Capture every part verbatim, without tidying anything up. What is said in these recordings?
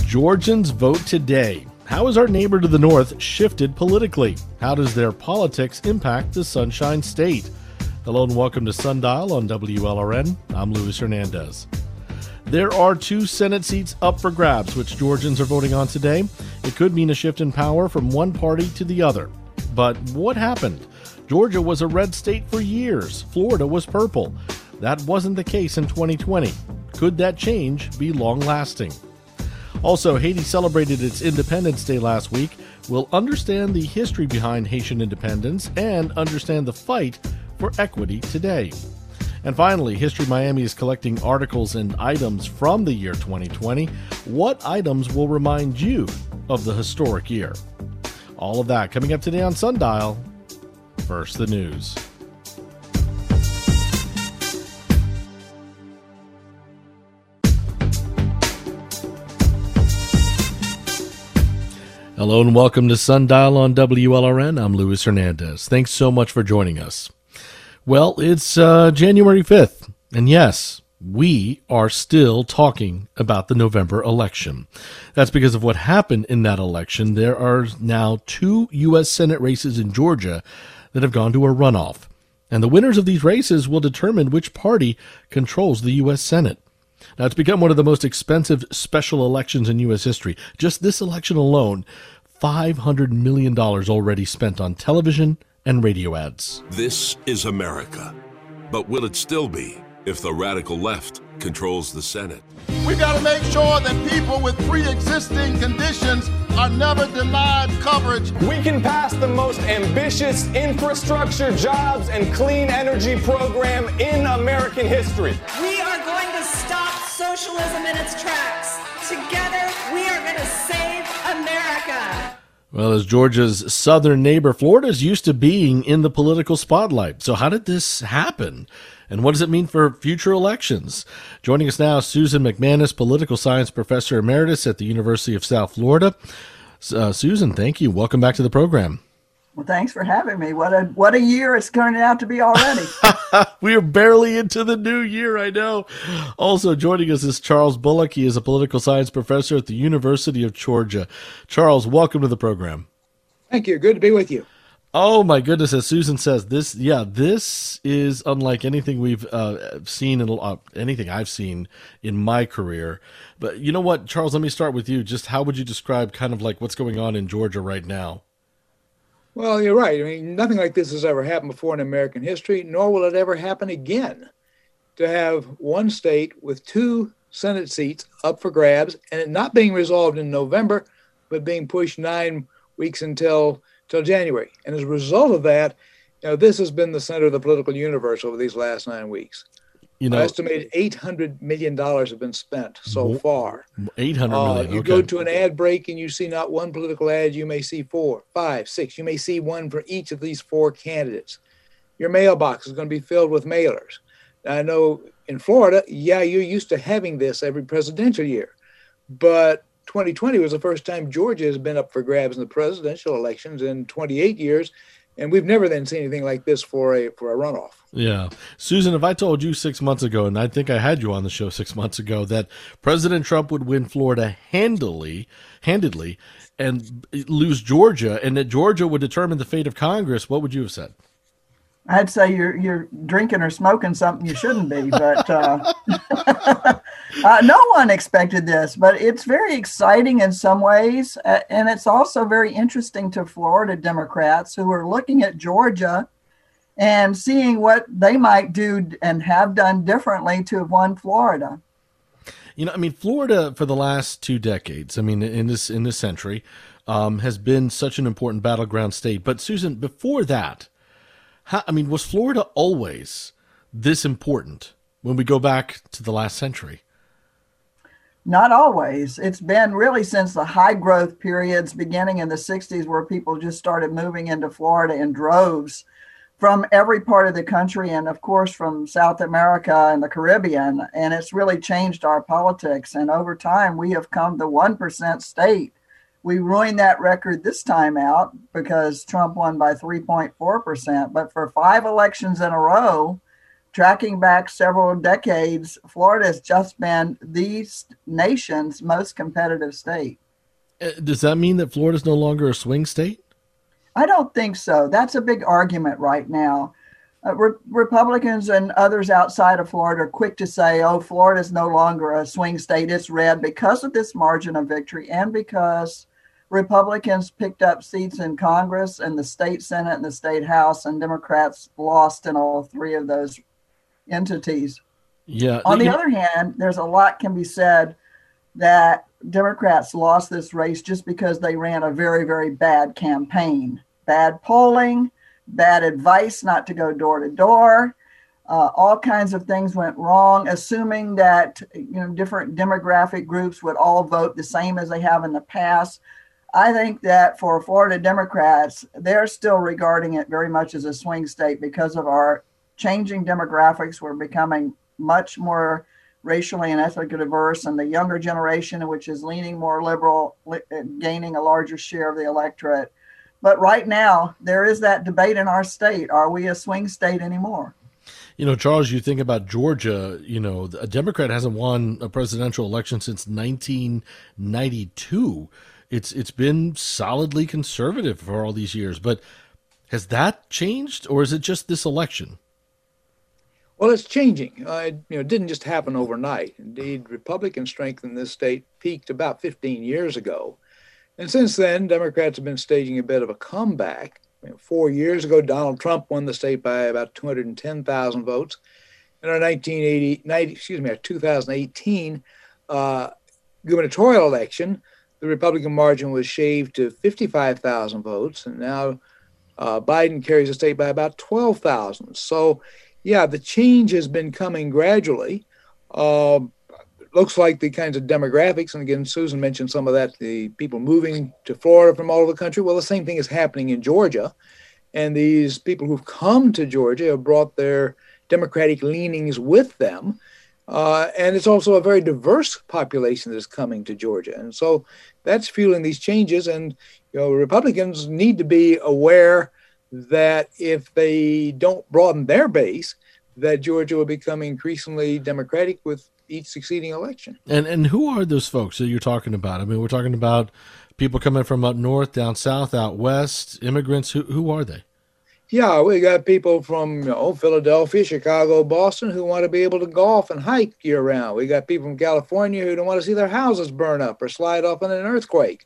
Georgians vote today. How has our neighbor to the north shifted politically? How does their politics impact the Sunshine State? Hello and welcome to Sundial on W L R N. I'm Luis Hernandez. There are two Senate seats up for grabs, which Georgians are voting on today. It could mean a shift in power from one party to the other. But what happened? Georgia was a red state for years. Florida was purple. That wasn't the case in twenty twenty. Could that change be long-lasting? Also, Haiti celebrated its Independence Day last week. We'll understand the history behind Haitian independence and understand the fight for equity today. And finally, History Miami is collecting articles and items from the year twenty twenty. What items will remind you of the historic year? All of that coming up today on Sundial. First, the news. Hello and welcome to Sundial on W L R N. I'm Luis Hernandez. Thanks so much for joining us. Well, it's uh, January fifth, and yes, we are still talking about the November election. That's because of what happened in that election. There are now two U S Senate races in Georgia that have gone to a runoff, and the winners of these races will determine which party controls the U S Senate. Now, it's become one of the most expensive special elections in U S history. Just this election alone, five hundred million dollars already spent on television and radio ads. This is America. But will it still be if the radical left controls the Senate? We've got to make sure that people with pre-existing conditions are never denied coverage. We can pass the most ambitious infrastructure, jobs, and clean energy program in American history. We are going to stop socialism in its tracks. Together, we are going to save America. Well, as Georgia's southern neighbor, Florida's used to being in the political spotlight. So how did this happen? And what does it mean for future elections? Joining us now, Susan McManus, political science professor emeritus at the University of South Florida. Uh, Susan, thank you. Welcome back to the program. Well, thanks for having me. What a what a year it's turning out to be already. We are barely into the new year, I know. Also joining us is Charles Bullock. He is a political science professor at the University of Georgia. Charles, welcome to the program. Thank you. Good to be with you. Oh, my goodness. As Susan says, this, yeah, this is unlike anything we've uh, seen, in uh, anything I've seen in my career. But you know what, Charles, let me start with you. Just how would you describe kind of like what's going on in Georgia right now? Well, you're right. I mean, nothing like this has ever happened before in American history, nor will it ever happen again. To have one state with two Senate seats up for grabs and it not being resolved in November, but being pushed nine weeks until till January. And as a result of that, you know, this has been the center of the political universe over these last nine weeks. You know, I estimated eight hundred million dollars have been spent so far. eight hundred million. Uh, you okay. go to an ad break and you see not one political ad. You may see four, five, six. You may see one for each of these four candidates. Your mailbox is going to be filled with mailers. Now, I know in Florida, yeah, you're used to having this every presidential year. But twenty twenty was the first time Georgia has been up for grabs in the presidential elections in twenty-eight years. And we've never then seen anything like this for a for a runoff. Yeah. Susan, if I told you six months ago, and I think I had you on the show six months ago, that President Trump would win Florida handily, handedly and lose Georgia, and that Georgia would determine the fate of Congress, what would you have said? I'd say you're you're drinking or smoking something you shouldn't be, but uh, uh, no one expected this. But it's very exciting in some ways, uh, and it's also very interesting to Florida Democrats who are looking at Georgia and seeing what they might do and have done differently to have won Florida. You know, I mean, Florida for the last two decades, I mean, in this in this century, um, has been such an important battleground state. But Susan, before that, How, I mean, was Florida always this important when we go back to the last century? Not always. It's been really since the high growth periods beginning in the sixties where people just started moving into Florida in droves from every part of the country and, of course, from South America and the Caribbean. And it's really changed our politics. And over time, we have come the one percent state. We ruined that record this time out because Trump won by three point four percent. But for five elections in a row, tracking back several decades, Florida has just been the nation's most competitive state. Uh, Does that mean that Florida's no longer a swing state? I don't think so. That's a big argument right now. Uh, Re- Republicans and others outside of Florida are quick to say, oh, Florida is no longer a swing state. It's red because of this margin of victory and because Republicans picked up seats in Congress and the state Senate and the state House, and Democrats lost in all three of those entities. Yeah. On the you- other hand, there's a lot can be said that Democrats lost this race just because they ran a very, very bad campaign. Bad polling, bad advice not to go door to door. Uh, all kinds of things went wrong, assuming that you know different demographic groups would all vote the same as they have in the past. I think that for Florida Democrats, they're still regarding it very much as a swing state because of our changing demographics. We're becoming much more racially and ethnically diverse, and the younger generation, which is leaning more liberal, li- gaining a larger share of the electorate. But right now, there is that debate in our state. Are we a swing state anymore? You know, Charles, you think about Georgia, you know, a Democrat hasn't won a presidential election since nineteen ninety-two. It's it's been solidly conservative for all these years. But has that changed, or is it just this election? Well, it's changing. Uh, it, you know, it didn't just happen overnight. Indeed, Republican strength in this state peaked about fifteen years ago. And since then, Democrats have been staging a bit of a comeback. You know, four years ago, Donald Trump won the state by about two hundred ten thousand votes. In our nineteen eighty, ninety, excuse me, our two thousand eighteen uh, gubernatorial election, the Republican margin was shaved to fifty-five thousand votes, and now uh, Biden carries the state by about twelve thousand. So, yeah, the change has been coming gradually. Uh, looks like the kinds of demographics, and again, Susan mentioned some of that, the people moving to Florida from all over the country. Well, the same thing is happening in Georgia. And these people who've come to Georgia have brought their Democratic leanings with them. Uh, and it's also a very diverse population that is coming to Georgia. And so that's fueling these changes. And, you know, Republicans need to be aware that if they don't broaden their base, that Georgia will become increasingly Democratic with each succeeding election. And and who are those folks that you're talking about? I mean, we're talking about people coming from up north, down south, out west, immigrants. Who who are they? Yeah, we got people from you know, Philadelphia, Chicago, Boston who want to be able to golf and hike year round. We got people from California who don't want to see their houses burn up or slide off in an earthquake.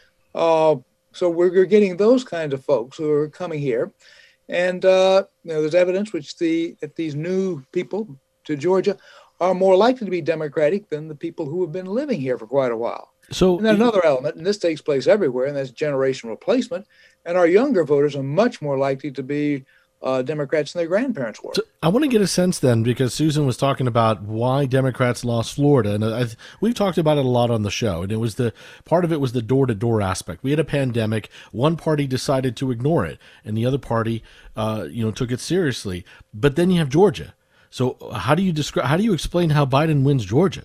Uh, so we're getting those kinds of folks who are coming here. And uh, you know, there's evidence which the that these new people to Georgia are more likely to be Democratic than the people who have been living here for quite a while. So, and then another element, and this takes place everywhere, and that's generation replacement. And our younger voters are much more likely to be uh, Democrats than their grandparents were. So I want to get a sense then, because Susan was talking about why Democrats lost Florida, and I, we've talked about it a lot on the show. And it was the part of it was the door-to-door aspect. We had a pandemic. One party decided to ignore it, and the other party, uh, you know, took it seriously. But then you have Georgia. So how do you describe? How do you explain how Biden wins Georgia?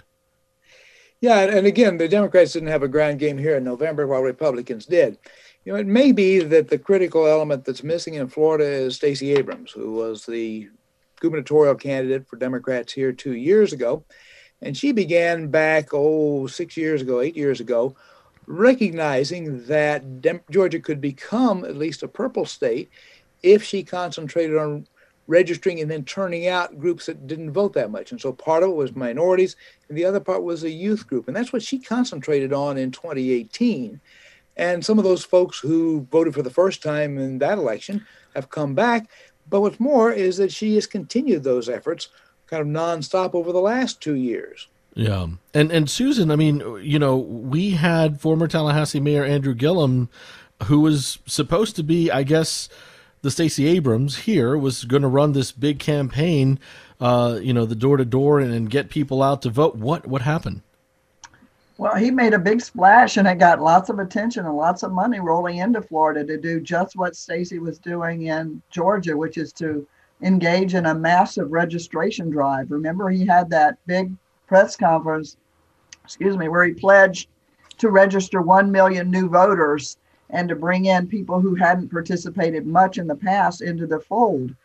Yeah, and again, the Democrats didn't have a ground game here in November, while Republicans did. You know, it may be that the critical element that's missing in Florida is Stacey Abrams, who was the gubernatorial candidate for Democrats here two years ago. And she began back, oh, six years ago, eight years ago, recognizing that Dem- Georgia could become at least a purple state if she concentrated on registering and then turning out groups that didn't vote that much. And so part of it was minorities, and the other part was a youth group. And that's what she concentrated on in twenty eighteen. And some of those folks who voted for the first time in that election have come back. But what's more is that she has continued those efforts kind of nonstop over the last two years. Yeah. And, and Susan, I mean, you know, we had former Tallahassee Mayor Andrew Gillum, who was supposed to be, I guess, the Stacey Abrams here, was going to run this big campaign, uh, you know, the door-to-door and, and get people out to vote. What what happened? Well, he made a big splash, and it got lots of attention and lots of money rolling into Florida to do just what Stacey was doing in Georgia, which is to engage in a massive registration drive. Remember, he had that big press conference, excuse me, where he pledged to register one million new voters and to bring in people who hadn't participated much in the past into the fold.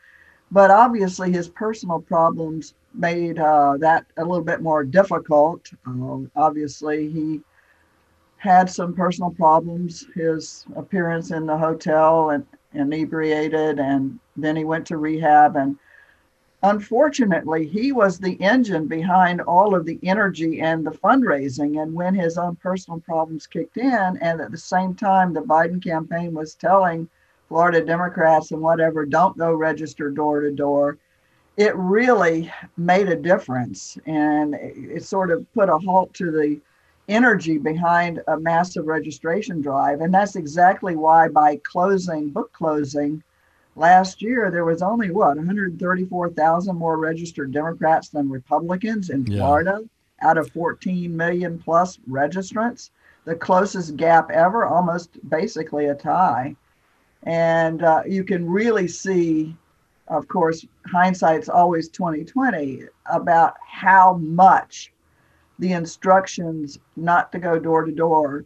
But obviously, his personal problems made uh, that a little bit more difficult. Uh, obviously, he had some personal problems. His appearance in the hotel and inebriated, and then he went to rehab. And unfortunately, he was the engine behind all of the energy and the fundraising. And when his own personal problems kicked in, and at the same time, the Biden campaign was telling Florida Democrats and whatever, don't go register door to door, it really made a difference. And it sort of put a halt to the energy behind a massive registration drive. And that's exactly why by closing, book closing last year, there was only what, one hundred thirty-four thousand more registered Democrats than Republicans in Florida, yeah, out of fourteen million plus registrants, the closest gap ever, almost basically a tie. And uh, you can really see, of course, hindsight's always twenty twenty, about how much the instructions not to go door to door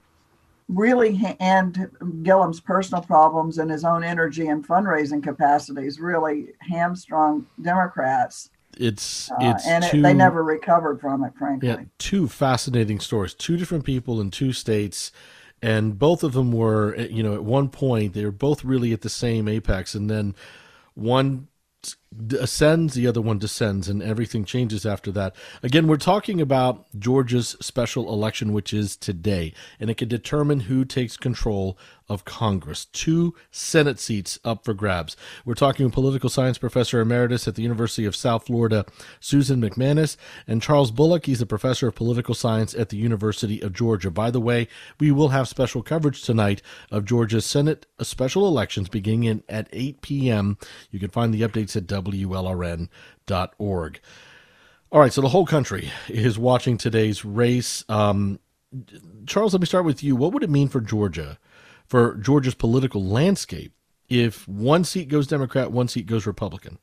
really, and Gilham's personal problems and his own energy and fundraising capacities really hamstrung Democrats. It's, uh, it's and two, it, they never recovered from it, frankly. Yeah, two fascinating stories, two different people in two states. And both of them were, you know, at one point, they were both really at the same apex. And then one ascends, the other one descends, and everything changes after that. Again, we're talking about Georgia's special election, which is today, and it can determine who takes control of Congress. Two Senate seats up for grabs. We're talking with political science professor emeritus at the University of South Florida, Susan McManus, and Charles Bullock. He's a professor of political science at the University of Georgia. By the way, we will have special coverage tonight of Georgia's Senate special elections beginning in, at eight p.m. You can find the updates at W L R N dot org. All right, so the whole country is watching today's race. Um, Charles, let me start with you. What would it mean for Georgia, for Georgia's political landscape, if one seat goes Democrat, one seat goes Republican?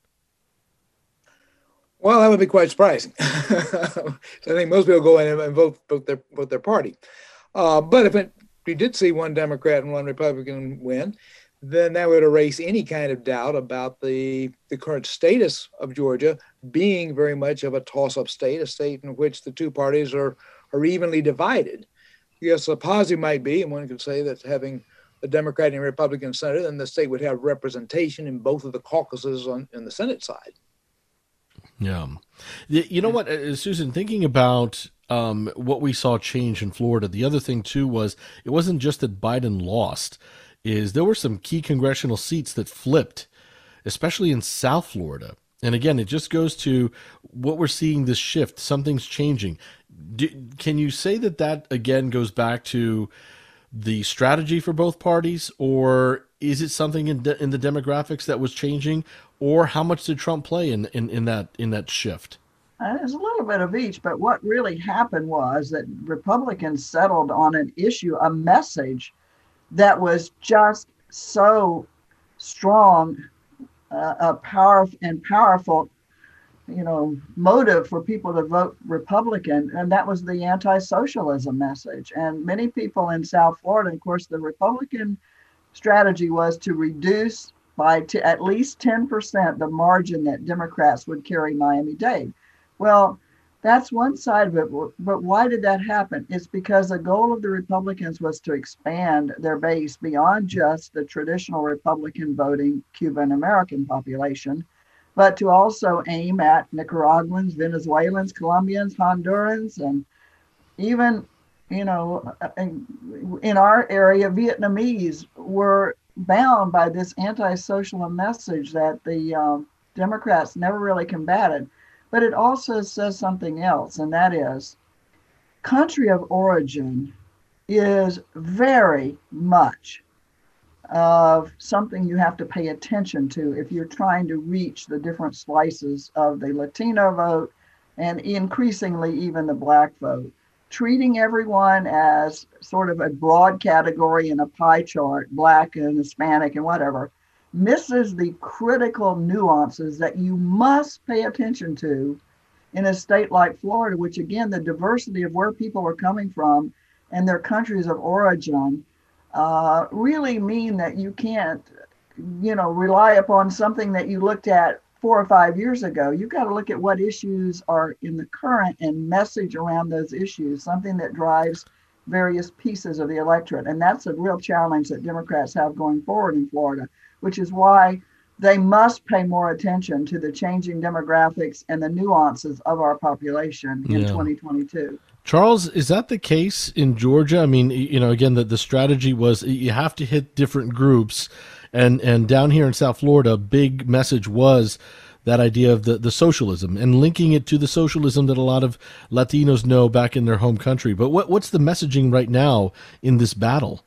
Well, that would be quite surprising. So I think most people go in and vote, vote, their, vote their party. Uh, but if it, we did see one Democrat and one Republican win, then that would erase any kind of doubt about the, the current status of Georgia being very much of a toss-up state, a state in which the two parties are, are evenly divided. Yes, a positive might be, and one could say that having a Democrat and Republican senator, then the state would have representation in both of the caucuses on, on the Senate side. Yeah. You know what, Susan, thinking about um, what we saw change in Florida, the other thing, too, was it wasn't just that Biden lost, is there were some key congressional seats that flipped, especially in South Florida. And again, it just goes to what we're seeing, this shift. Something's changing. Do, can you say that that, again, goes back to the strategy for both parties, or is it something in, de- in the demographics that was changing, or how much did Trump play in, in, in that in that shift? Uh, there's a little bit of each, but what really happened was that Republicans settled on an issue, a message that was just so strong, uh, a powerful and powerful, you know, motive for people to vote Republican, and that was the anti-socialism message. And many people in South Florida, of course, the Republican strategy was to reduce by t- at least ten percent the margin that Democrats would carry Miami-Dade. Well, that's one side of it, but why did that happen? It's because the goal of the Republicans was to expand their base beyond just the traditional Republican voting Cuban American population, but to also aim at Nicaraguans, Venezuelans, Colombians, Hondurans, and even, you know, in our area, Vietnamese were bound by this anti-social message that the um, Democrats never really combated. But it also says something else, and that is country of origin is very much of something you have to pay attention to if you're trying to reach the different slices of the Latino vote and increasingly even the Black vote. Treating everyone as sort of a broad category in a pie chart, Black and Hispanic and whatever, misses the critical nuances that you must pay attention to in a state like Florida, which again, the diversity of where people are coming from and their countries of origin uh, really mean that you can't you know, rely upon something that you looked at four or five years ago. You've got to look at what issues are in the current and message around those issues, something that drives various pieces of the electorate. And that's a real challenge that Democrats have going forward in Florida, which is why they must pay more attention to the changing demographics and the nuances of our population in yeah. twenty twenty-two. Charles, is that the case in Georgia? I mean, you know, again, the, the strategy was you have to hit different groups. And and down here in South Florida, a big message was that idea of the, the socialism and linking it to the socialism that a lot of Latinos know back in their home country. But what what's the messaging right now in this battle?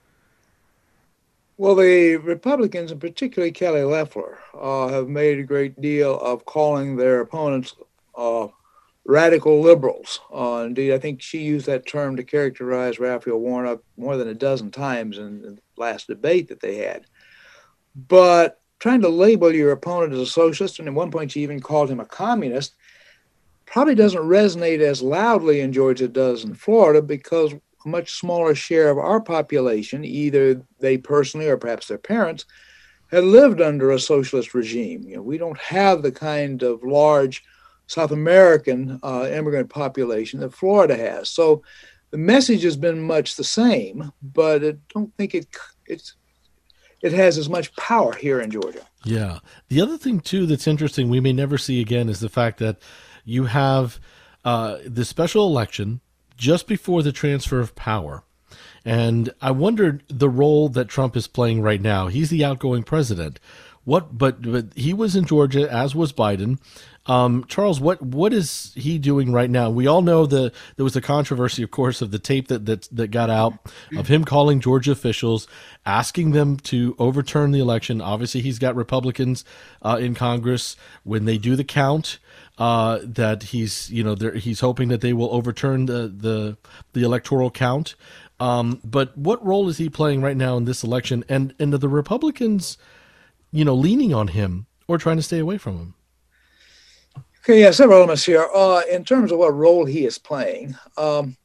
Well, the Republicans, and particularly Kelly Loeffler, uh, have made a great deal of calling their opponents uh, radical liberals. Uh, indeed, I think she used that term to characterize Raphael Warnock more than a dozen times in the last debate that they had. But trying to label your opponent as a socialist, and at one point she even called him a communist, probably doesn't resonate as loudly in Georgia as it does in Florida, because a much smaller share of our population, either they personally or perhaps their parents, had lived under a socialist regime. You know, we don't have the kind of large South American uh, immigrant population that Florida has. So the message has been much the same, but I don't think it it's it has as much power here in Georgia. Yeah. The other thing, too, that's interesting, we may never see again, is the fact that you have uh, the special election just before the transfer of power. And I wondered the role that Trump is playing right now. He's the outgoing president. What, but, but he was in Georgia, as was Biden. Um, Charles, what what is he doing right now? We all know the there was the controversy, of course, of the tape that that, that got out of him calling Georgia officials, asking them to overturn the election. Obviously, he's got Republicans uh, in Congress. When they do the count, uh, that he's you know he's hoping that they will overturn the the, the electoral count. Um, but what role is he playing right now in this election? And and are the Republicans, you know, leaning on him or trying to stay away from him? Okay, yeah, several elements here. Uh, in terms of what role he is playing, um,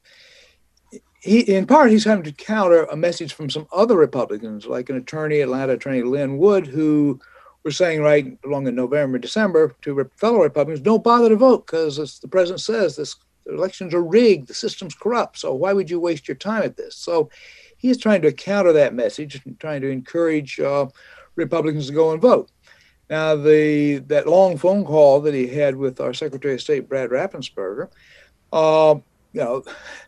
he in part he's having to counter a message from some other Republicans, like an attorney, Atlanta attorney Lynn Wood, who were saying right along in November, December to fellow Republicans, don't bother to vote because, as the president says, this the elections are rigged, the system's corrupt. So why would you waste your time at this? So he is trying to counter that message and trying to encourage uh, Republicans to go and vote. Now, the that long phone call that he had with our Secretary of State, Brad Raffensperger, uh, you know,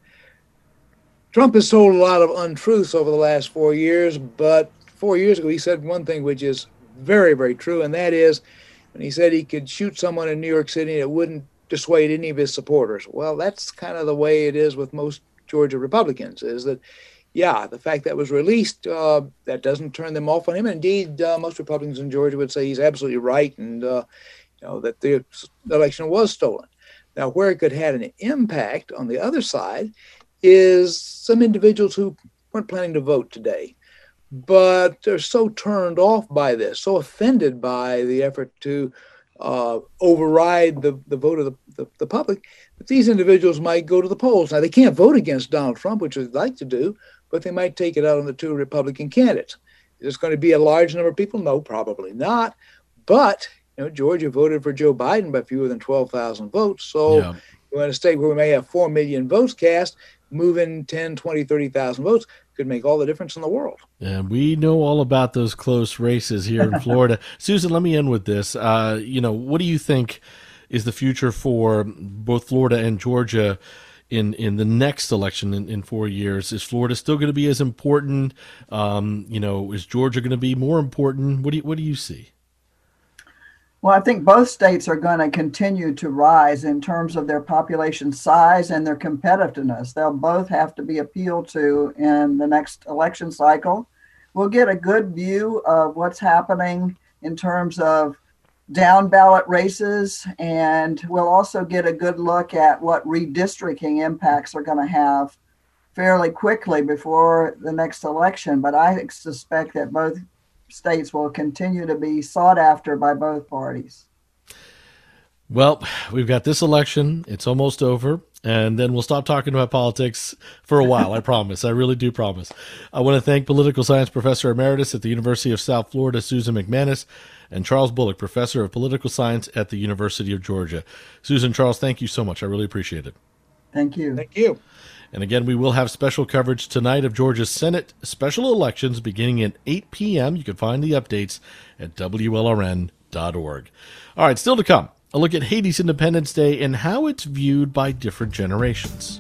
Trump has told a lot of untruths over the last four years, but four years ago he said one thing which is very, very true, and that is when he said he could shoot someone in New York City and it wouldn't dissuade any of his supporters. Well, that's kind of the way it is with most Georgia Republicans, is that yeah, the fact that was released, uh, that doesn't turn them off on him. Indeed, uh, most Republicans in Georgia would say he's absolutely right and, uh, you know, that the election was stolen. Now, where it could have an impact on the other side is some individuals who weren't planning to vote today, but they're so turned off by this, so offended by the effort to uh, override the, the vote of the, the, the public, that these individuals might go to the polls. Now, they can't vote against Donald Trump, which they'd like to do, but they might take it out on the two Republican candidates. Is it going to be a large number of people? No, probably not. But, you know, Georgia voted for Joe Biden by fewer than twelve thousand votes. So yeah. We're in a state where we may have four million votes cast, moving ten, twenty, thirty thousand votes could make all the difference in the world. And we know all about those close races here in Florida. Susan, let me end with this. Uh, you know, what do you think is the future for both Florida and Georgia in, in the next election in, in four years? Is Florida still going to be as important? Um, you know, is Georgia going to be more important? What do you, what do you see? Well, I think both states are going to continue to rise in terms of their population size and their competitiveness. They'll both have to be appealed to in the next election cycle. We'll get a good view of what's happening in terms of down ballot races, and we'll also get a good look at what redistricting impacts are going to have fairly quickly before the next election. But I suspect that both states will continue to be sought after by both parties. Well, we've got this election. It's almost over. And then we'll stop talking about politics for a while, I promise. I really do promise. I want to thank Political Science Professor Emeritus at the University of South Florida, Susan McManus, and Charles Bullock, Professor of Political Science at the University of Georgia. Susan, Charles, thank you so much. I really appreciate it. Thank you. Thank you. And again, we will have special coverage tonight of Georgia's Senate special elections beginning at eight p.m. You can find the updates at W L R N dot org. All right, still to come, a look at Haiti's Independence Day and how it's viewed by different generations.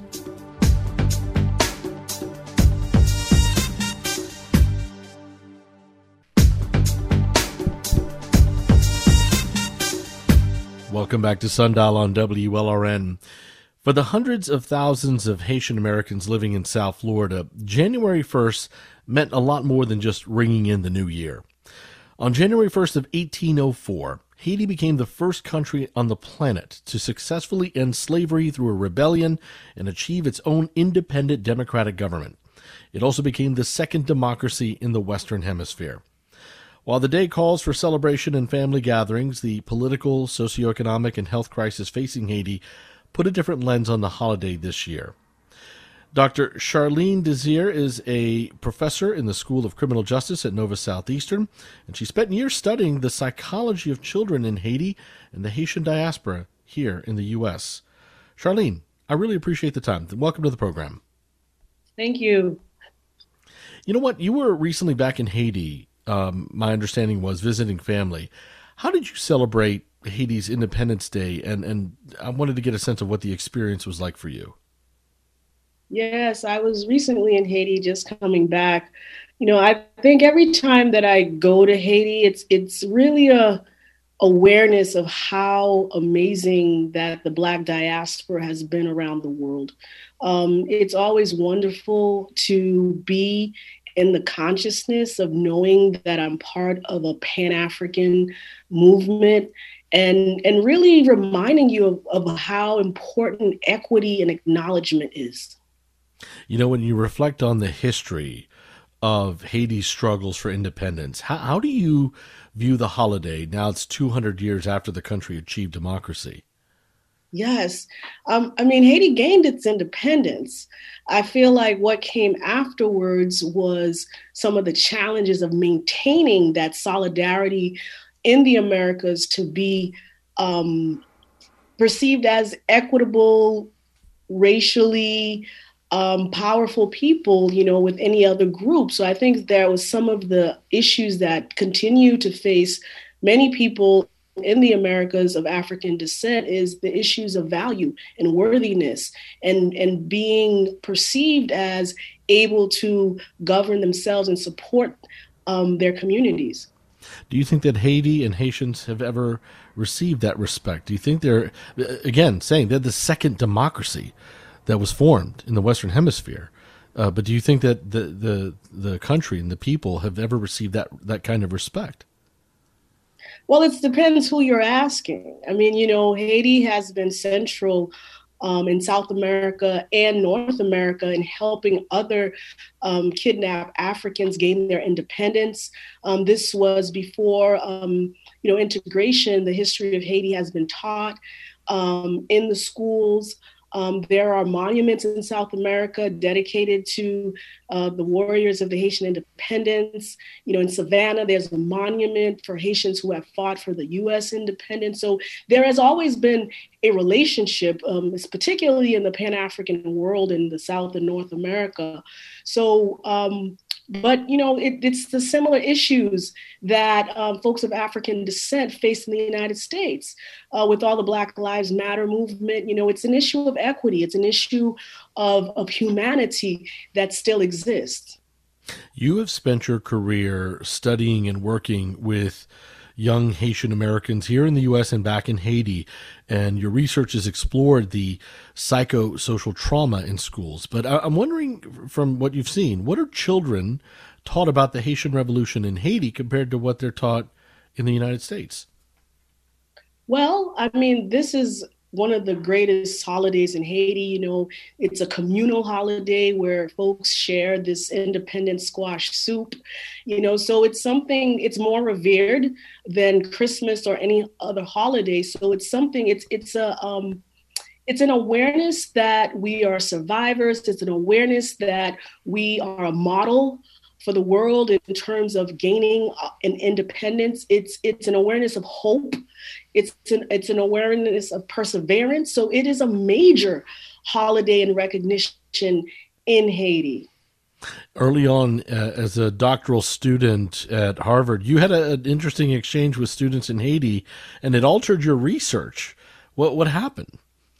Welcome back to Sundial on W L R N. For the hundreds of thousands of Haitian Americans living in South Florida, January first meant a lot more than just ringing in the new year. On January first of eighteen oh four, Haiti became the first country on the planet to successfully end slavery through a rebellion and achieve its own independent democratic government. It also became the second democracy in the Western Hemisphere. While the day calls for celebration and family gatherings, the political, socioeconomic, and health crisis facing Haiti put a different lens on the holiday this year. Doctor Charlene Desir is a professor in the School of Criminal Justice at Nova Southeastern, and she spent years studying the psychology of children in Haiti and the Haitian diaspora here in the U S. Charlene, I really appreciate the time. Welcome to the program. Thank you. You know what? You were recently back in Haiti, um, my understanding was, visiting family. How did you celebrate Haiti's Independence Day? And, and I wanted to get a sense of what the experience was like for you. Yes, I was recently in Haiti, just coming back. You know, I think every time that I go to Haiti, it's it's really a awareness of how amazing that the Black diaspora has been around the world. Um, it's always wonderful to be in the consciousness of knowing that I'm part of a Pan-African movement, and, and really reminding you of, of how important equity and acknowledgement is. You know, when you reflect on the history of Haiti's struggles for independence, how, how do you view the holiday now it's two hundred years after the country achieved democracy? Yes. Um, I mean, Haiti gained its independence. I feel like what came afterwards was some of the challenges of maintaining that solidarity in the Americas to be um, perceived as equitable, racially um, powerful people, you know, with any other group. So I think there was some of the issues that continue to face many people in the Americas of African descent is the issues of value and worthiness and, and being perceived as able to govern themselves and support um, their communities. Do you think that Haiti and Haitians have ever received that respect? Do you think they're, again, saying they're the second democracy that was formed in the Western Hemisphere, uh, but do you think that the, the, the country and the people have ever received that, that kind of respect? Well, it depends who you're asking. I mean, you know, Haiti has been central um, in South America and North America in helping other um, kidnapped Africans gain their independence. Um, this was before, um, you know, integration. The history of Haiti has been taught um, in the schools. Um, there are monuments in South America dedicated to uh, the warriors of the Haitian independence. You know, in Savannah, there's a monument for Haitians who have fought for the U S independence. So there has always been a relationship, um, particularly in the Pan-African world in the South and North America. So, um, but, you know, it, it's the similar issues that um, folks of African descent face in the United States uh, with all the Black Lives Matter movement. You know, it's an issue of equity. It's an issue of, of humanity that still exists. You have spent your career studying and working with young Haitian Americans here in the U S and back in Haiti, and your research has explored the psychosocial trauma in schools. But I'm wondering, from what you've seen, what are children taught about the Haitian Revolution in Haiti compared to what they're taught in the United States? Well, I mean, this is one of the greatest holidays in Haiti. You know, it's a communal holiday where folks share this independent squash soup, you know, so it's something, it's more revered than Christmas or any other holiday. So it's something, it's, it's a, um, it's an awareness that we are survivors. It's an awareness that we are a model for the world in terms of gaining an independence. It's it's an awareness of hope. It's an, it's an awareness of perseverance. So it is a major holiday and recognition in Haiti. Early on, uh, as a doctoral student at Harvard, you had a, an interesting exchange with students in Haiti, and it altered your research. What what happened?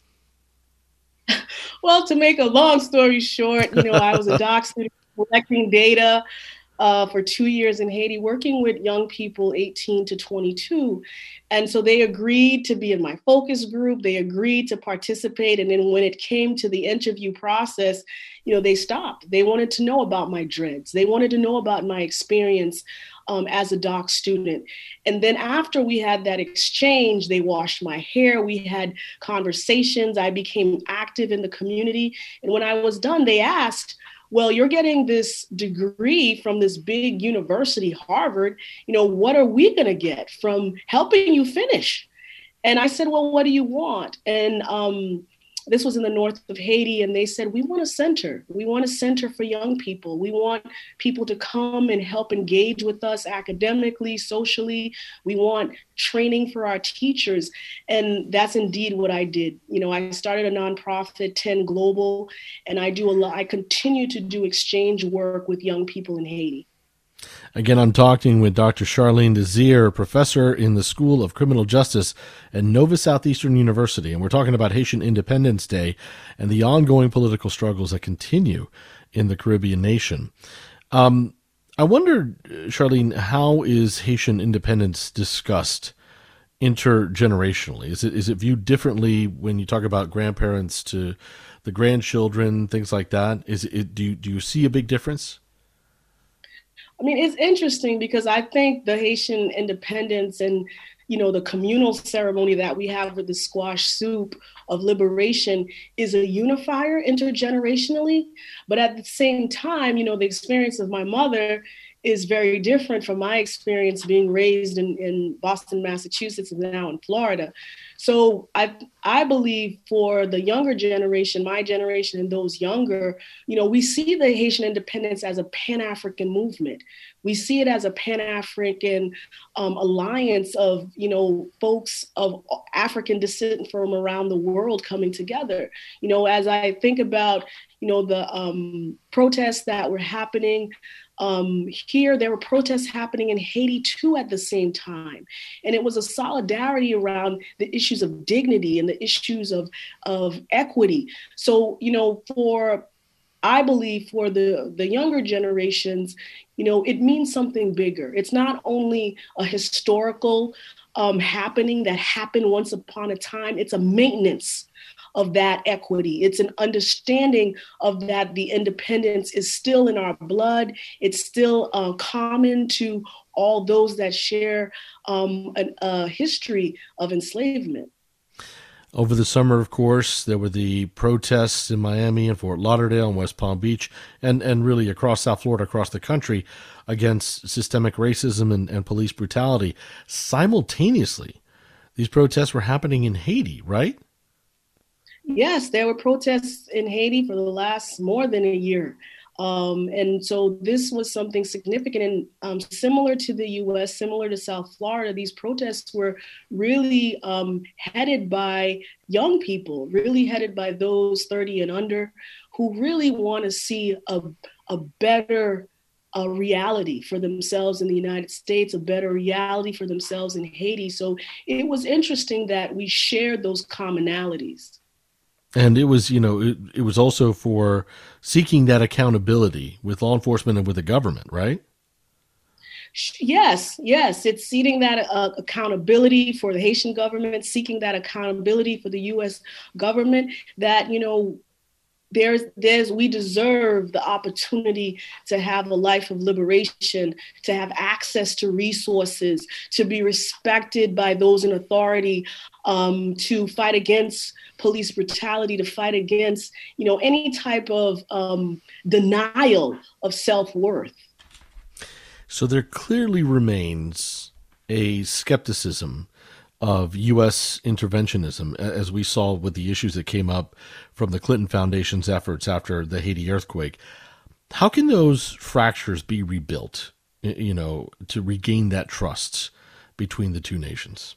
Well, to make a long story short, you know, I was a doc student collecting data uh, for two years in Haiti, working with young people eighteen to twenty-two. And so they agreed to be in my focus group. They agreed to participate. And then when it came to the interview process, you know, they stopped. They wanted to know about my dreads. They wanted to know about my experience um, as a doc student. And then after we had that exchange, they washed my hair. We had conversations. I became active in the community. And when I was done, they asked, well, you're getting this degree from this big university, Harvard, you know, what are we going to get from helping you finish? And I said, well, what do you want? And um, this was in the north of Haiti. And they said, we want a center. We want a center for young people. We want people to come and help engage with us academically, socially. We want training for our teachers. And that's indeed what I did. You know, I started a nonprofit, ten Global, and I do a lot. I continue to do exchange work with young people in Haiti. Again, I'm talking with Doctor Charlene Desir, professor in the School of Criminal Justice at Nova Southeastern University, and we're talking about Haitian Independence Day and the ongoing political struggles that continue in the Caribbean nation. Um, I wonder, Charlene, how is Haitian independence discussed intergenerationally? Is it is it viewed differently when you talk about grandparents to the grandchildren, things like that? Is it do you, do you see a big difference? I mean, it's interesting because I think the Haitian independence and, you know, the communal ceremony that we have with the squash soup of liberation is a unifier intergenerationally. But at the same time, you know, the experience of my mother is very different from my experience being raised in, in Boston, Massachusetts, and now in Florida. So I I believe for the younger generation, my generation and those younger, you know, we see the Haitian independence as a Pan-African movement. We see it as a Pan-African um, alliance of, you know, folks of African descent from around the world coming together. You know, as I think about, you know, the um, protests that were happening Um, here, there were protests happening in Haiti too at the same time. And it was a solidarity around the issues of dignity and the issues of, of equity. So, you know, for, I believe for the, the younger generations, you know, it means something bigger. It's not only a historical um, happening that happened once upon a time, it's a maintenance of that equity. It's an understanding of that the independence is still in our blood. It's still uh, common to all those that share um, an, a history of enslavement. Over the summer, of course, there were the protests in Miami and Fort Lauderdale and West Palm Beach, and, and really across South Florida, across the country, against systemic racism and, and police brutality. Simultaneously, these protests were happening in Haiti, right? Yes, there were protests in Haiti for the last more than a year. Um, and so this was something significant and um, similar to the U S, similar to South Florida. These protests were really um, headed by young people, really headed by those thirty and under who really want to see a, a better a reality for themselves in the United States, a better reality for themselves in Haiti. So it was interesting that we shared those commonalities. And it was, you know, it, it was also for seeking that accountability with law enforcement and with the government, right? Yes, yes. It's seeking that uh, accountability for the Haitian government, seeking that accountability for the U S government that, you know, There's, there's, we deserve the opportunity to have a life of liberation, to have access to resources, to be respected by those in authority, um, to fight against police brutality, to fight against, you know, any type of um, denial of self-worth. So there clearly remains a skepticism of U S interventionism, as we saw with the issues that came up from the Clinton Foundation's efforts after the Haiti earthquake. How can those fractures be rebuilt, you know, to regain that trust between the two nations?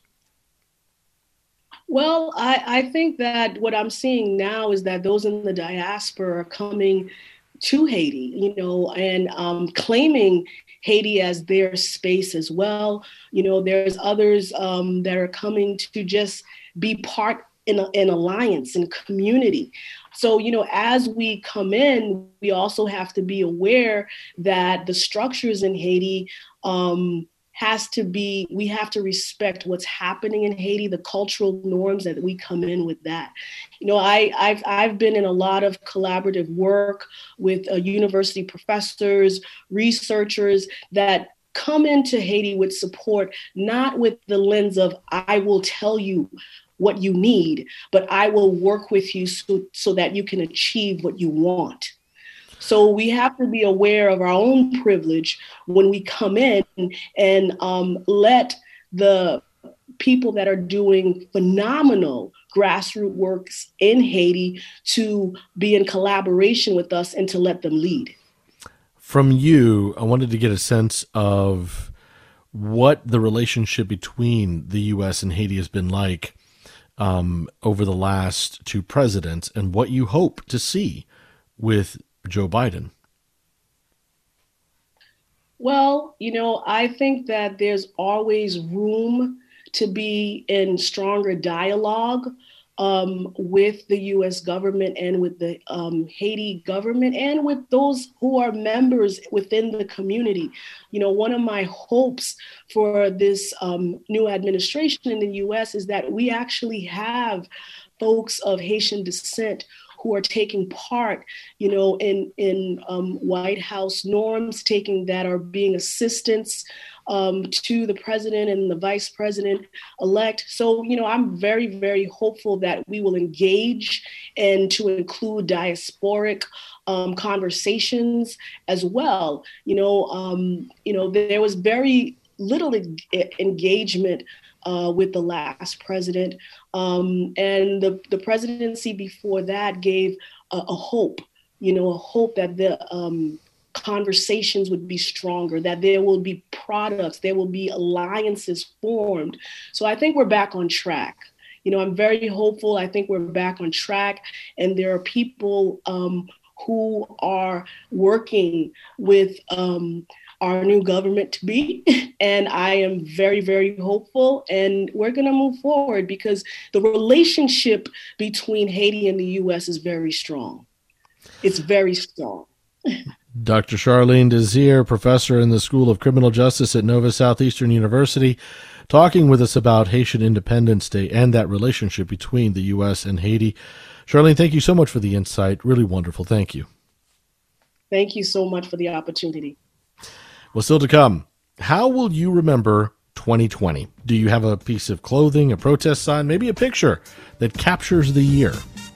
Well, I, I think that what I'm seeing now is that those in the diaspora are coming to Haiti, you know, and um, claiming Haiti as their space as well. You know, there's others um, that are coming to just be part in an alliance and community. So, you know, as we come in, we also have to be aware that the structures in Haiti um, has to be, we have to respect what's happening in Haiti, the cultural norms that we come in with that. You know, I, I've, I've been in a lot of collaborative work with uh, university professors, researchers that come into Haiti with support, not with the lens of, I will tell you what you need, but I will work with you so, so that you can achieve what you want. So we have to be aware of our own privilege when we come in and um, let the people that are doing phenomenal grassroots works in Haiti to be in collaboration with us and to let them lead. From you, I wanted to get a sense of what the relationship between the U S and Haiti has been like um, over the last two presidents and what you hope to see with Joe Biden. Well, you know, I think that there's always room to be in stronger dialogue um, with the U S government and with the um, Haiti government and with those who are members within the community. You know, one of my hopes for this um, new administration in the U S is that we actually have folks of Haitian descent who are taking part, you know, in, in um, White House norms, taking that are being assistants um, to the president and the vice president elect. So, you know, I'm very, very hopeful that we will engage and to include diasporic um, conversations as well. You know, um, you know, there was very little e- engagement Uh, with the last president. Um, and the, the presidency before that gave a, a hope, you know, a hope that the um, conversations would be stronger, that there will be products, there will be alliances formed. So I think we're back on track. You know, I'm very hopeful. I think we're back on track. And there are people um, who are working with um, our new government to be. And I am very, very hopeful. And we're going to move forward because the relationship between Haiti and the U S is very strong. It's very strong. Doctor Charlene Desir, professor in the School of Criminal Justice at Nova Southeastern University, talking with us about Haitian Independence Day and that relationship between the U S and Haiti. Charlene, thank you so much for the insight. Really wonderful. Thank you. Thank you so much for the opportunity. Well, still to come, how will you remember twenty twenty? Do you have a piece of clothing, a protest sign, maybe a picture that captures the year?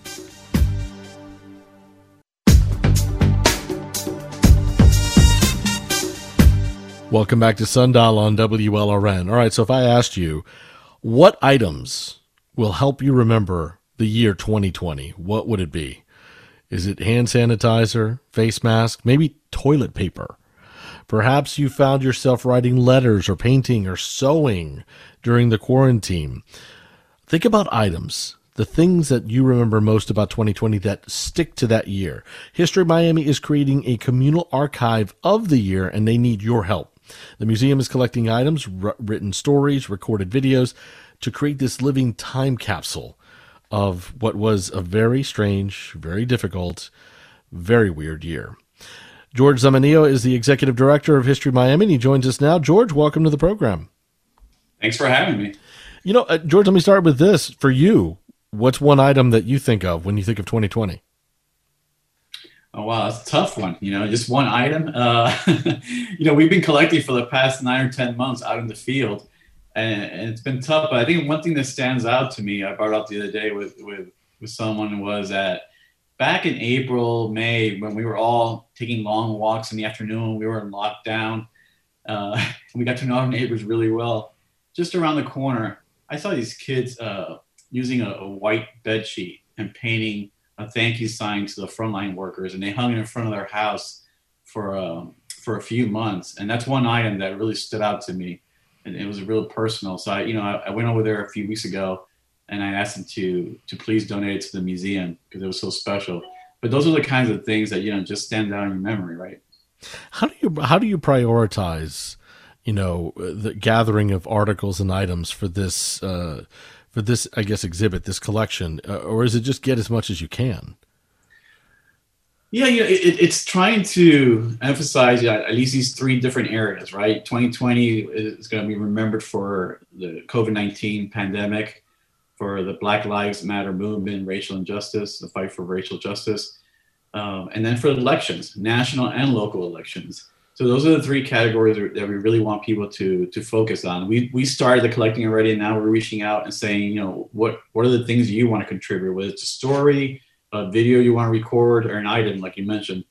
Welcome back to Sundial on W L R N. All right, so if I asked you, what items will help you remember the year twenty twenty, what would it be? Is it hand sanitizer, face mask, maybe toilet paper? Perhaps you found yourself writing letters or painting or sewing during the quarantine. Think about items, the things that you remember most about twenty twenty that stick to that year. History Miami is creating a communal archive of the year, and they need your help. The museum is collecting items, r- written stories, recorded videos to create this living time capsule of what was a very strange, very difficult, very weird year. George Zamanillo is the executive director of History Miami, and he joins us now. George, welcome to the program. Thanks for having me. You know, uh, George, let me start with this. For you, what's one item that you think of when you think of twenty twenty? Oh, wow, that's a tough one. You know, just one item. Uh, you know, we've been collecting for the past nine or ten months out in the field, and, and it's been tough. But I think one thing that stands out to me, I brought up the other day with, with, with someone, was that back in April, May, when we were all taking long walks in the afternoon, we were in lockdown, uh, and we got to know our neighbors really well. Just around the corner, I saw these kids uh, using a, a white bed sheet and painting a thank you sign to the frontline workers, and they hung it in front of their house for um, for a few months. And that's one item that really stood out to me, and it was real personal. So I, you know, I, I went over there a few weeks ago, and I asked them to to please donate it to the museum because it was so special. But those are the kinds of things that, you know, just stand out in your memory, right? How do you how do you prioritize, you know, the gathering of articles and items for this uh, for this, I guess, exhibit, this collection, uh, or is it just get as much as you can? Yeah, yeah, it, it's trying to emphasize yeah, at least these three different areas, right? twenty twenty is going to be remembered for the COVID nineteen pandemic, for the Black Lives Matter movement, racial injustice, the fight for racial justice, um, and then for elections, national and local elections. So those are the three categories that we really want people to to focus on. We we started the collecting already, and now we're reaching out and saying, you know, what what are the things you want to contribute, whether it's a story, a video you want to record, or an item like you mentioned.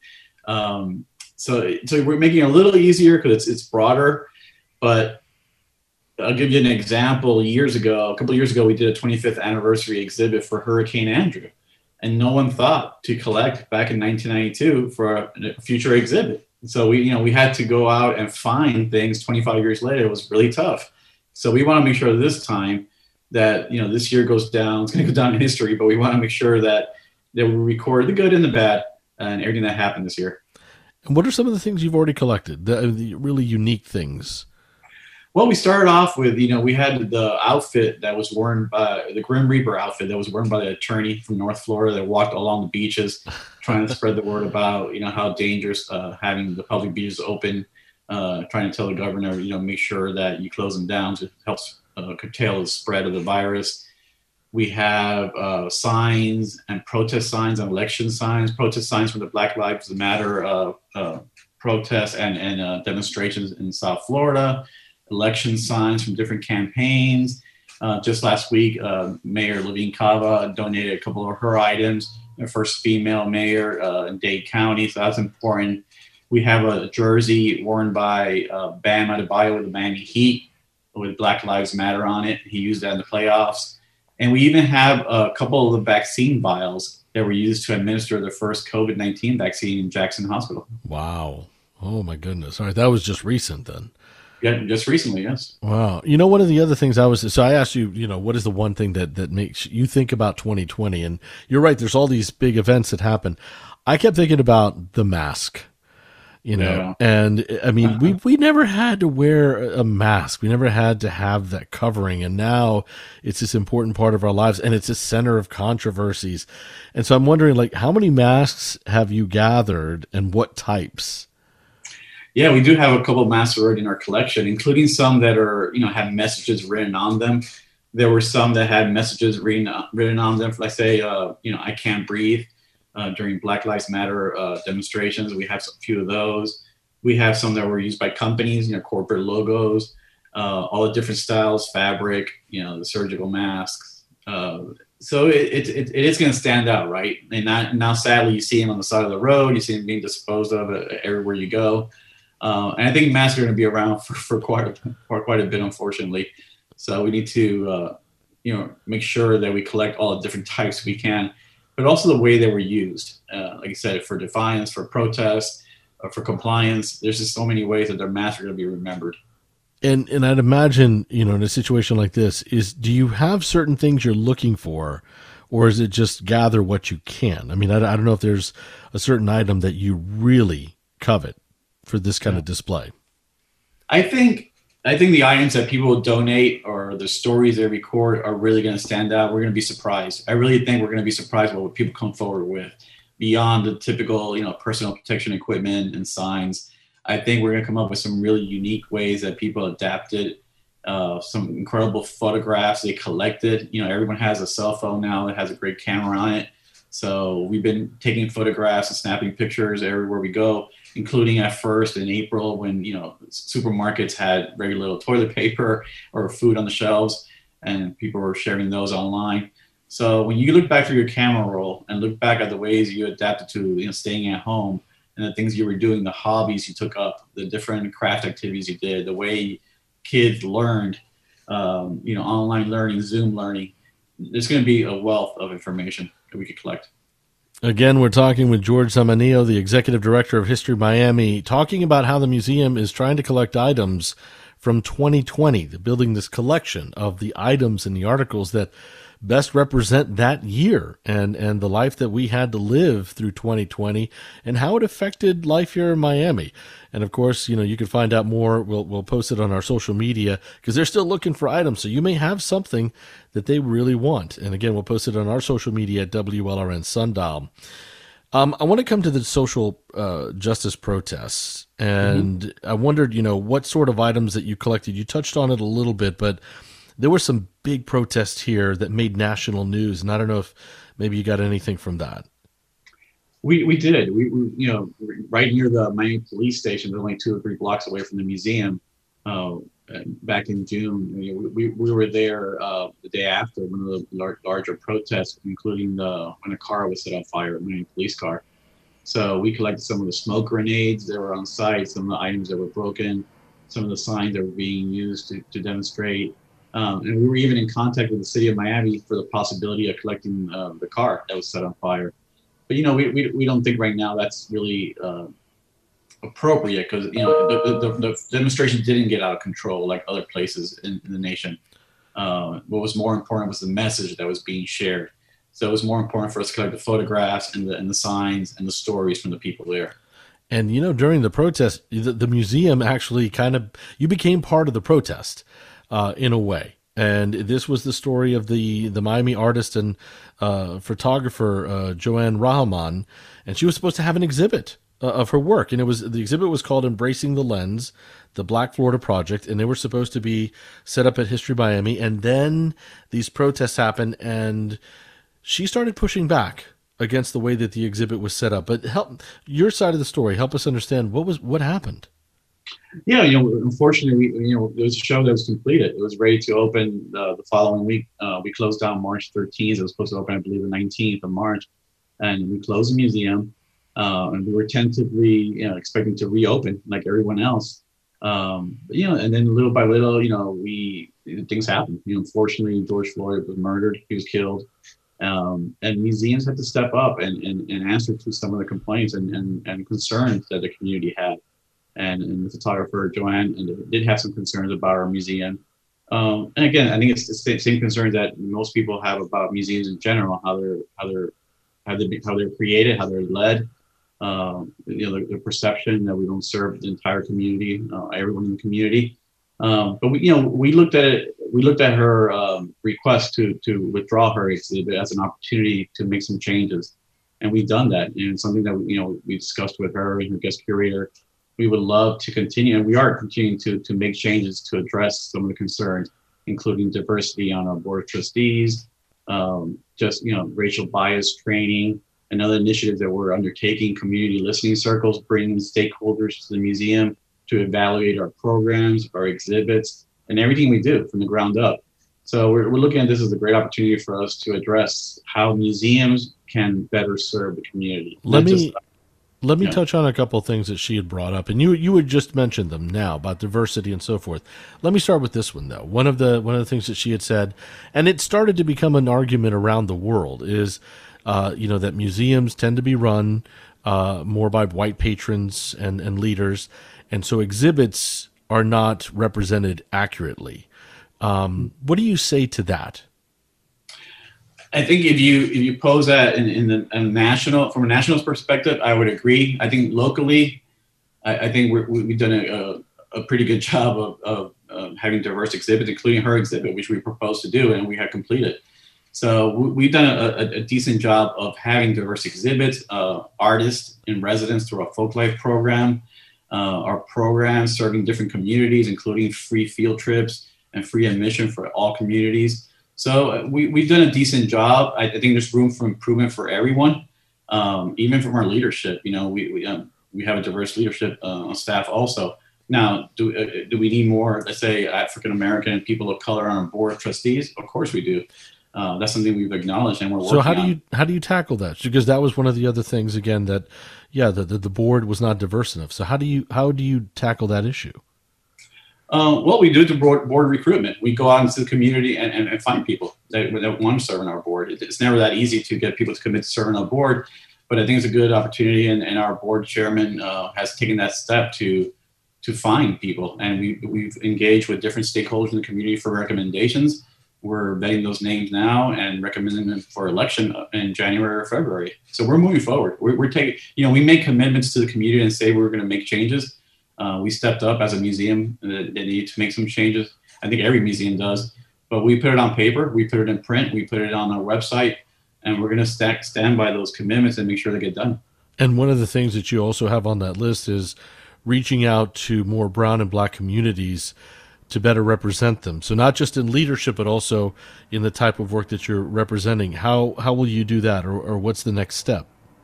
Um, so so we're making it a little easier because it's it's broader. But I'll give you an example. Years ago, a couple of years ago, we did a twenty-fifth anniversary exhibit for Hurricane Andrew, and no one thought to collect back in nineteen ninety-two for a, a future exhibit. So we, you know, we had to go out and find things twenty-five years later. It was really tough. So we want to make sure this time that, you know, this year goes down, it's going to go down in history, but we want to make sure that, that we record the good and the bad and everything that happened this year. And what are some of the things you've already collected, the, the really unique things? Well, we started off with, you know, we had the outfit that was worn by the Grim Reaper outfit that was worn by the attorney from North Florida that walked along the beaches trying to spread the word about, you know, how dangerous uh, having the public beaches open, uh, trying to tell the governor, you know, make sure that you close them down to help uh, curtail the spread of the virus. We have uh, signs and protest signs and election signs, protest signs from the Black Lives Matter uh, uh, protests and, and uh, demonstrations in South Florida. Election signs from different campaigns. Uh, just last week, uh, Mayor Levine Cava donated a couple of her items, the first female mayor uh, in Dade County, so that's important. We have a jersey worn by uh, Bam Adebayo with the Miami Heat with Black Lives Matter on it. He used that in the playoffs. And we even have a couple of the vaccine vials that were used to administer the first COVID nineteen vaccine in Jackson Hospital. Wow. Oh, my goodness. All right, that was just recent then. Yeah, just recently, yes. Wow. You know, one of the other things I was, so I asked you, you know, what is the one thing that, that makes you think about twenty twenty? And you're right, there's all these big events that happen. I kept thinking about the mask, you know, yeah. and I mean, we, we never had to wear a mask. We never had to have that covering. And now it's this important part of our lives, and it's a center of controversies. And so I'm wondering, like, how many masks have you gathered and what types? Yeah, we do have a couple of masks already in our collection, including some that are, you know, have messages written on them. There were some that had messages written, written on them, like say, uh, you know, I can't breathe uh, during Black Lives Matter uh, demonstrations. We have a few of those. We have some that were used by companies, you know, corporate logos, uh, all the different styles, fabric, you know, the surgical masks. Uh, so it, it, it is going to stand out, right? And now, now, sadly, you see them on the side of the road. You see them being disposed of everywhere you go. Uh, and I think masks are going to be around for, for quite a, for quite a bit, unfortunately. So we need to, uh, you know, make sure that we collect all the different types we can, but also the way they were used. Uh, like I said, for defiance, for protest, uh, for compliance. There's just so many ways that their masks are going to be remembered. And and I'd imagine, you know, in a situation like this, is do you have certain things you're looking for, or is it just gather what you can? I mean, I, I don't know if there's a certain item that you really covet for this kind of display. I think I think the items that people donate or the stories they record are really going to stand out. We're going to be surprised. I really think we're going to be surprised by what people come forward with beyond the typical, you know, personal protection equipment and signs. I think we're going to come up with some really unique ways that people adapted, uh, some incredible photographs they collected. You know, everyone has a cell phone now that has a great camera on it. So we've been taking photographs and snapping pictures everywhere we go, including at first in April when, you know, supermarkets had very little toilet paper or food on the shelves and people were sharing those online. So when you look back through your camera roll and look back at the ways you adapted to, you know, staying at home and the things you were doing, the hobbies you took up, the different craft activities you did, the way kids learned, um, you know, online learning, Zoom learning. There's going to be a wealth of information that we could collect. Again, we're talking with George Zamanillo, the Executive Director of History Miami, talking about how the museum is trying to collect items from twenty twenty, building this collection of the items and the articles that best represent that year and, and the life that we had to live through twenty twenty and how it affected life here in Miami. And of course, you know, you can find out more. We'll, we'll post it on our social media because they're still looking for items. So you may have something that they really want. And again, we'll post it on our social media at W L R N Sundial. Um, I want to come to the social uh, justice protests. And mm-hmm. I wondered, you know, what sort of items that you collected. You touched on it a little bit, but there were some big protests here that made national news, and I don't know if maybe you got anything from that. We we did. We, we you know right near the Miami police station, only two or three blocks away from the museum. Uh, back in June, we we were there uh, the day after one of the lar- larger protests, including the when a car was set on fire, a Miami police car. So we collected some of the smoke grenades that were on site, some of the items that were broken, some of the signs that were being used to, to demonstrate. Um, and we were even in contact with the city of Miami for the possibility of collecting uh, the car that was set on fire. But, you know, we we, we don't think right now that's really uh, appropriate because, you know, the, the, the demonstration didn't get out of control like other places in, in the nation. Uh, what was more important was the message that was being shared. So it was more important for us to collect the photographs and the, and the signs and the stories from the people there. And, you know, during the protest, the, the museum actually kind of, you became part of the protest. Uh, in a way. And this was the story of the, the Miami artist and uh, photographer, uh, Joanne Rahman. And she was supposed to have an exhibit uh, of her work. And it was the exhibit was called Embracing the Lens, the Black Florida Project. And they were supposed to be set up at History Miami. And then these protests happened, and she started pushing back against the way that the exhibit was set up. But help your side of the story. Help us understand what was what happened. Yeah, you know, unfortunately, we, you know, it was a show that was completed. It was ready to open uh, the following week. Uh, we closed down March thirteenth. It was supposed to open, I believe, the nineteenth of March. And we closed the museum. Uh, and we were tentatively, you know, expecting to reopen like everyone else. Um, but, you know, and then little by little, you know, we things happened. You know, unfortunately, George Floyd was murdered. He was killed. Um, and museums had to step up and, and, and answer to some of the complaints and, and, and concerns that the community had. And, and the photographer, Joanne, and did have some concerns about our museum. Um, and again, I think it's the same concerns that most people have about museums in general, how they're how they're how they how they're created, how they're led. Um, you know, the, the perception that we don't serve the entire community, uh, everyone in the community. Um, but we, you know, we looked at it. We looked at her um, request to to withdraw her exhibit as an opportunity to make some changes, and we've done that. And something that you know we discussed with her and her guest curator. We would love to continue, and we are continuing to to make changes to address some of the concerns, including diversity on our board of trustees, um, just you know racial bias training, and other initiatives that we're undertaking, community listening circles, bringing stakeholders to the museum to evaluate our programs, our exhibits, and everything we do from the ground up. So we're, we're looking at this as a great opportunity for us to address how museums can better serve the community. Let Not me. just, Let me Yeah. touch on a couple of things that she had brought up, and you you had just mentioned them now about diversity and so forth. Let me start with this one though. One of the one of the things that she had said, and it started to become an argument around the world, is uh, you know that museums tend to be run uh, more by white patrons and and leaders, and so exhibits are not represented accurately. Um, what do you say to that? I think if you if you pose that in, in the in national from a national perspective, I would agree. I think locally, I, I think we're, we've done a, a pretty good job of, of uh, having diverse exhibits, including her exhibit, which we proposed to do and we have completed. So we, we've done a, a, a decent job of having diverse exhibits, uh, artists in residence through our folk life program, uh, our programs serving different communities, including free field trips and free admission for all communities. So we, we've done a decent job. I, I think there's room for improvement for everyone, um, even from our leadership. You know, we we, um, we have a diverse leadership uh, on staff also. Now, do uh, do we need more, let's say, African-American and people of color on our board of trustees? Of course we do. Uh, that's something we've acknowledged and we're working on. So how do you how do you tackle that? Because that was one of the other things, again, that, yeah, the, the, the board was not diverse enough. So how do you how do you tackle that issue? Uh, what we do to board, board recruitment, we go out into the community and, and, and find people that, that want to serve on our board. It's never that easy to get people to commit to serving on our board, but I think it's a good opportunity, and, and our board chairman uh, has taken that step to to find people, and we, we've engaged with different stakeholders in the community for recommendations. We're vetting those names now and recommending them for election in January or February. So we're moving forward. We're, we're taking, you know, we make commitments to the community and say we're going to make changes. Uh, we stepped up as a museum that needed to make some changes. I think every museum does, but we put it on paper, we put it in print, we put it on our website, and we're going to st- stand by those commitments and make sure they get done. And one of the things that you also have on that list is reaching out to more brown and black communities to better represent them. So not just in leadership, but also in the type of work that you're representing. How how will you do that, or, or what's the next step?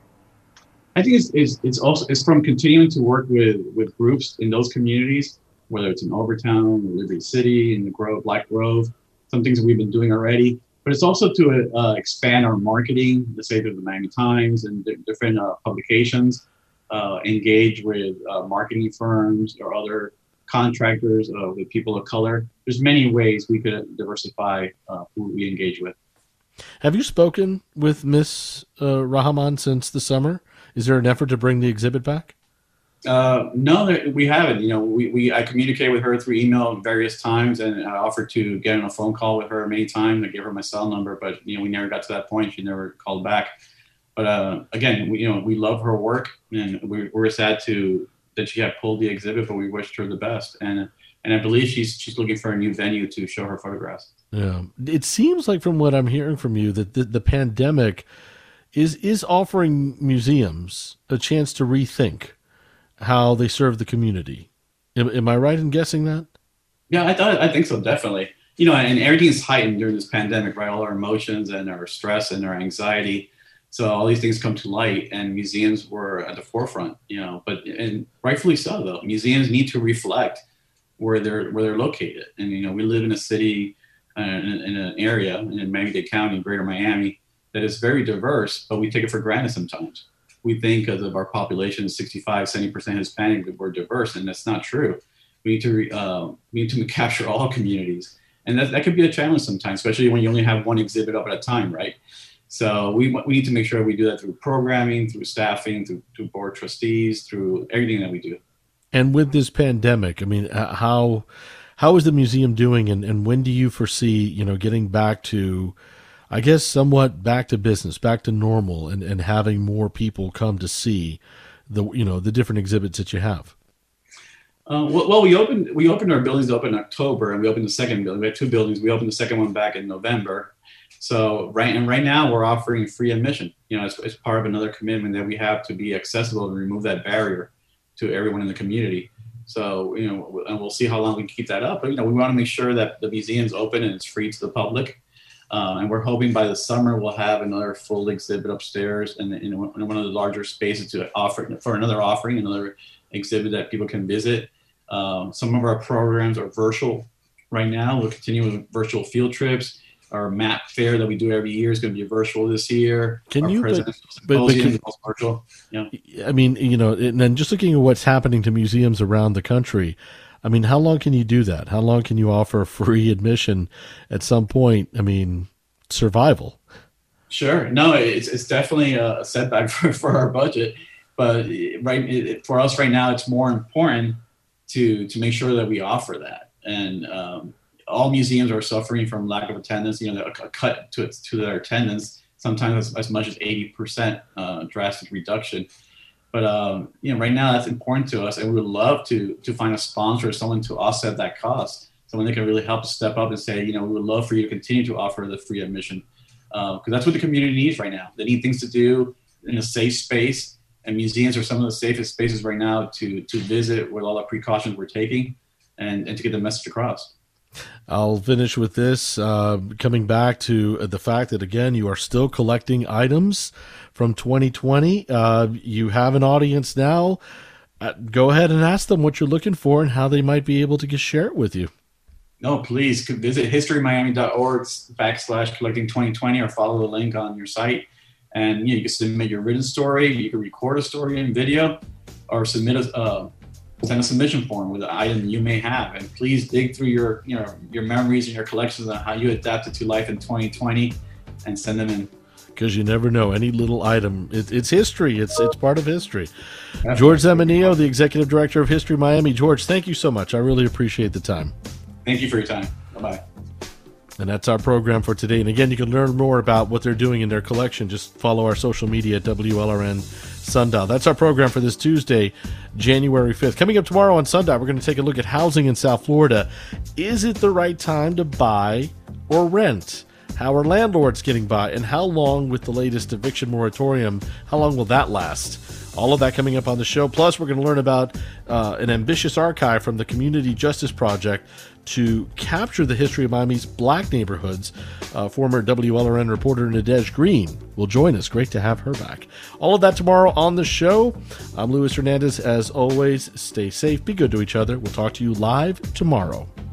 I think it's, it's it's also it's from continuing to work with with groups in those communities, whether it's in Overtown, or Liberty City, in the Grove, Black Grove, some things that we've been doing already. But it's also to uh, expand our marketing, let's say through the Miami Times and di- different uh, publications, uh, engage with uh, marketing firms or other contractors, uh, with people of color. There's many ways we could diversify uh, who we engage with. Have you spoken with Miss Uh, Rahman since the summer? Is there an effort to bring the exhibit back? Uh, no, there, we haven't. You know, we, we I communicated with her through email various times, and I offered to get on a phone call with her many times. I gave her my cell number, but you know, we never got to that point. She never called back. But uh, again, we, you know, we love her work, and we, we're sad to that she had pulled the exhibit, but we wished her the best. And and I believe she's she's looking for a new venue to show her photographs. Yeah, it seems like from what I'm hearing from you that the, the pandemic is is offering museums a chance to rethink how they serve the community. Am, am I right in guessing that? Yeah, I thought I think so, definitely. You know, and everything is heightened during this pandemic, right? All our emotions and our stress and our anxiety. So all these things come to light, and museums were at the forefront. You know, but and rightfully so, though. Museums need to reflect where they're where they're located. And you know, we live in a city, uh, in, in an area in Miami-Dade County, Greater Miami, that is very diverse, but we take it for granted sometimes. We think because of our population, sixty-five, seventy percent Hispanic, that we're diverse, and that's not true. We need to uh, we need to capture all communities, and that, that could be a challenge sometimes, especially when you only have one exhibit up at a time, right? So we we need to make sure we do that through programming, through staffing, through, through board trustees, through everything that we do. And with this pandemic, I mean, how how is the museum doing, and, and when do you foresee, you know, getting back to, I guess, somewhat back to business, back to normal, and, and having more people come to see the, you know, the different exhibits that you have? Uh, well, well, we opened we opened our buildings up in October, and we opened the second building. We had two buildings. We opened the second one back in November. So right and right now we're offering free admission. You know, it's, it's part of another commitment that we have to be accessible and remove that barrier to everyone in the community. So, you know, and we'll see how long we can keep that up. But, you know, we want to make sure that the museum's open and it's free to the public. Um, and we're hoping by the summer we'll have another full exhibit upstairs and in one of the larger spaces to offer for another offering, another exhibit that people can visit. Um, some of our programs are virtual right now. We'll continue with virtual field trips. Our map fair that we do every year is going to be virtual this year. Can our you, but, but, but can, virtual. Yeah. I mean, you know, and then just looking at what's happening to museums around the country, I mean, how long can you do that? How long can you offer free admission at some point? I mean, survival. Sure. No, it's it's definitely a setback for, for our budget. But right it, for us right now, it's more important to to make sure that we offer that. And um, all museums are suffering from lack of attendance, you know, a cut to to their attendance, sometimes as, as much as eighty percent uh, drastic reduction. But, um, you know, right now that's important to us, and we would love to to find a sponsor or someone to offset that cost, someone that can really help us step up and say, you know, we would love for you to continue to offer the free admission, because uh, that's what the community needs right now. They need things to do in a safe space, and museums are some of the safest spaces right now to to visit with all the precautions we're taking and, and to get the message across. I'll finish with this, uh, coming back to the fact that, again, you are still collecting items from twenty twenty. Uh, you have an audience now. Uh, go ahead and ask them what you're looking for and how they might be able to get, share it with you. No, please visit history miami dot org backslash collecting twenty twenty or follow the link on your site. And you know, you can submit your written story. You can record a story in video or submit a, uh, send a submission form with an item you may have, and please dig through your, you know, your memories and your collections on how you adapted to life in twenty twenty, and send them in. Because you never know, any little item, it, it's history. It's it's part of history. Definitely. George Zamanillo, the Executive Director of History Miami. George, thank you so much. I really appreciate the time. Thank you for your time. Bye-bye. And that's our program for today. And again, you can learn more about what they're doing in their collection. Just follow our social media at W L R N Sundial. That's our program for this Tuesday, January fifth. Coming up tomorrow on Sundial, we're going to take a look at housing in South Florida. Is it the right time to buy or rent? How are landlords getting by? And how long, with the latest eviction moratorium, how long will that last? All of that coming up on the show. Plus, we're going to learn about uh, an ambitious archive from the Community Justice Project to capture the history of Miami's black neighborhoods. Uh, former W L R N reporter Nadege Green will join us. Great to have her back. All of that tomorrow on the show. I'm Luis Hernandez. As always, stay safe, be good to each other. We'll talk to you live tomorrow.